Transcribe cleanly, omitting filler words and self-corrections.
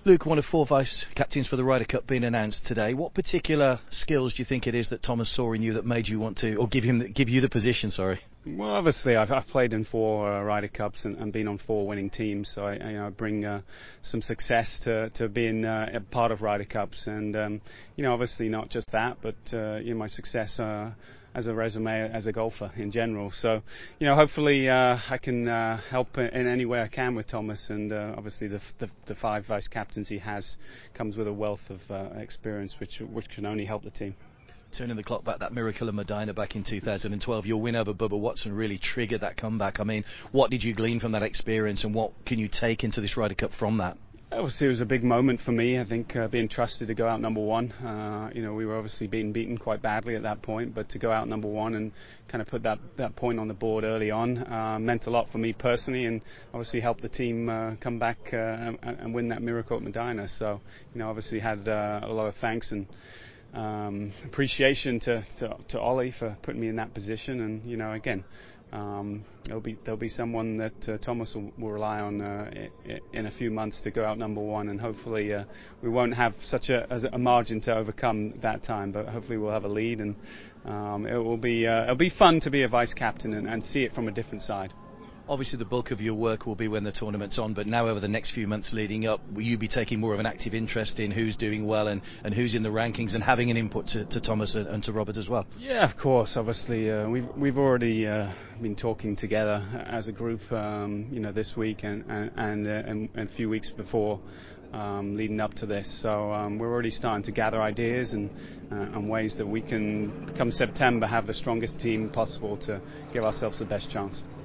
Luke, one of 4 vice captains for the Ryder Cup being announced today. What particular skills do you think it is that Thomas saw in you that made you want to, or give you the position? Sorry. Well, obviously, I've played in 4 Ryder Cups and been on 4 winning teams, so I bring some success to being a part of Ryder Cups, and obviously not just that, but my success as a resume as a golfer in general. So, hopefully I can help in any way I can with Thomas, and obviously the 5 vice captains he has comes with a wealth of experience, which can only help the team. Turning the clock back, that miracle of Medinah back in 2012, your win over Bubba Watson really triggered that comeback. I mean, what did you glean from that experience, and what can you take into this Ryder Cup from that? Obviously, it was a big moment for me. I think being trusted to go out number 1. We were obviously being beaten quite badly at that point, but to go out number 1 and kind of put that point on the board early on meant a lot for me personally, and obviously helped the team come back and win that miracle at Medinah. So, obviously had a lot of thanks and appreciation to Ollie for putting me in that position, and again, there'll be someone that Thomas will rely on in a few months to go out number 1, and hopefully we won't have such a margin to overcome that time, but hopefully we'll have a lead, and it'll be fun to be a vice captain and see it from a different side. Obviously the bulk of your work will be when the tournament's on, but now over the next few months leading up, will you be taking more of an active interest in who's doing well and who's in the rankings, and having an input to Thomas and to Robert as well? Yeah, of course. Obviously, we've already been talking together as a group, this week and a few weeks before, leading up to this. So we're already starting to gather ideas and ways that we can, come September, have the strongest team possible to give ourselves the best chance.